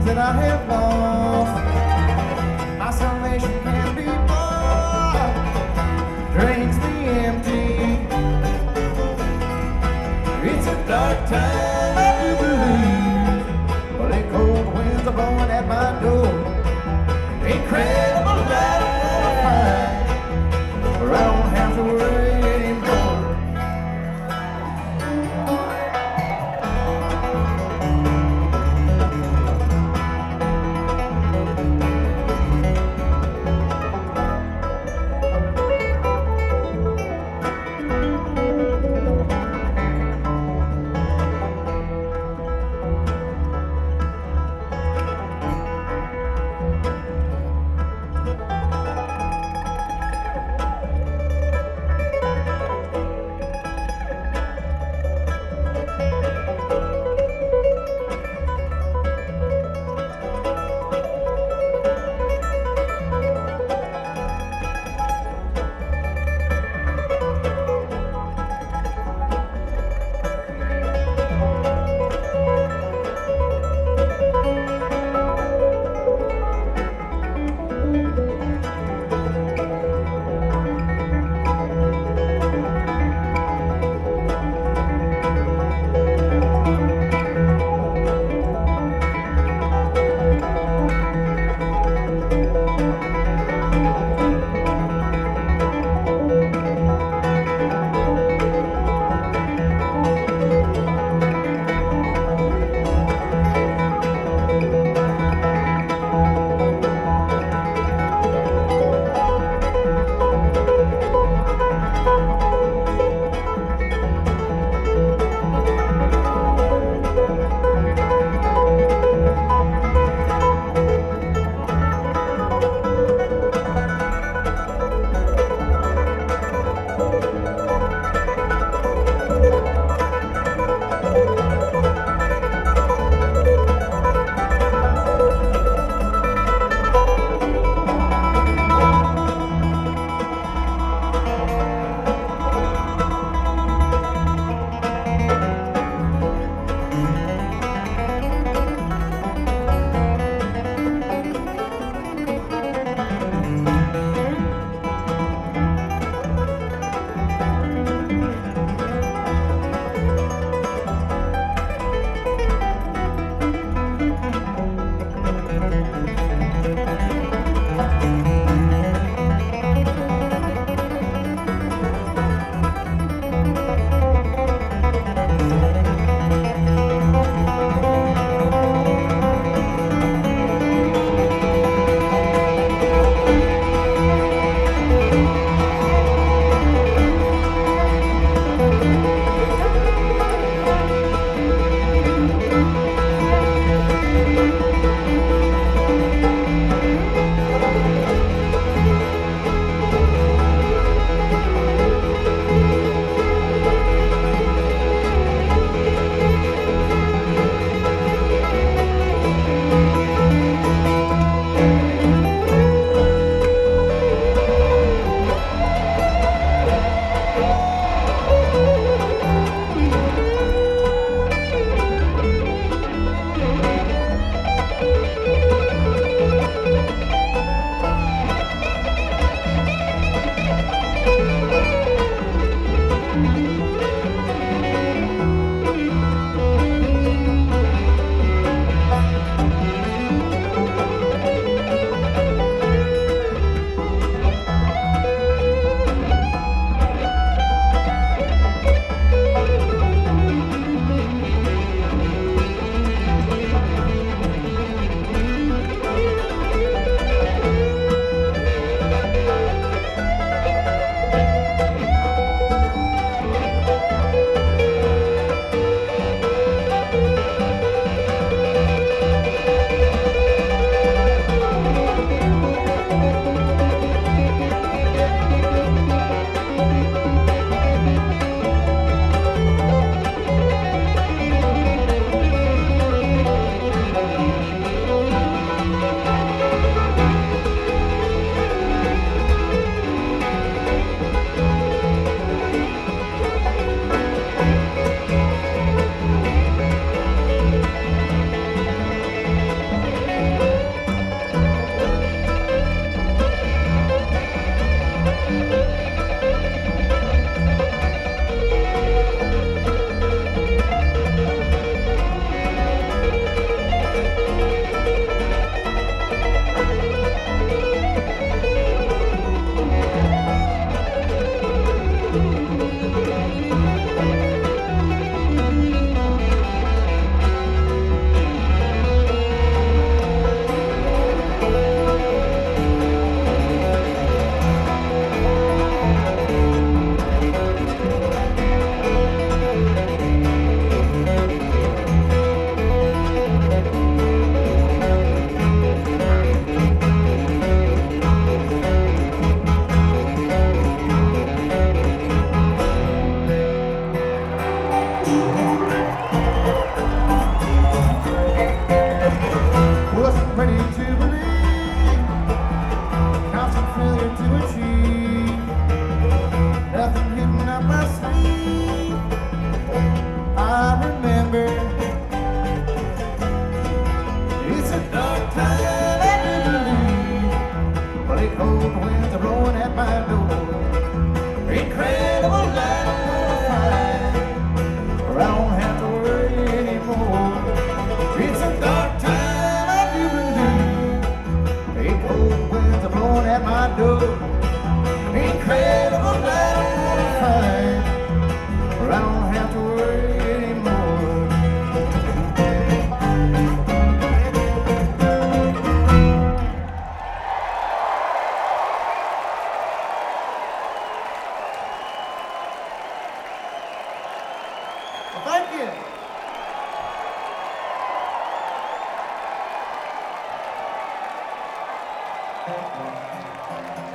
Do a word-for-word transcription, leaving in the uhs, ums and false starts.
that I have lost. My salvation can be bought. Drains the empty. It's a dark time, I do believe. Well, the cold winds are blowing at my door. Incredible light I'm gonna find, or I don't have to worry anymore. ready to believe, constant failure to achieve, nothing hidden up my sleeve. I remember it's a dark time, I do believe, but it cold winds are blowing at my door. Incredible light I'm gonna find, or I don't have to worry anymore. It's a dark time, I do believe, a cold winds are blowing at my door. Incredible light I'm gonna find, or I don't have to worry anymore. Well, thank you. Thank you.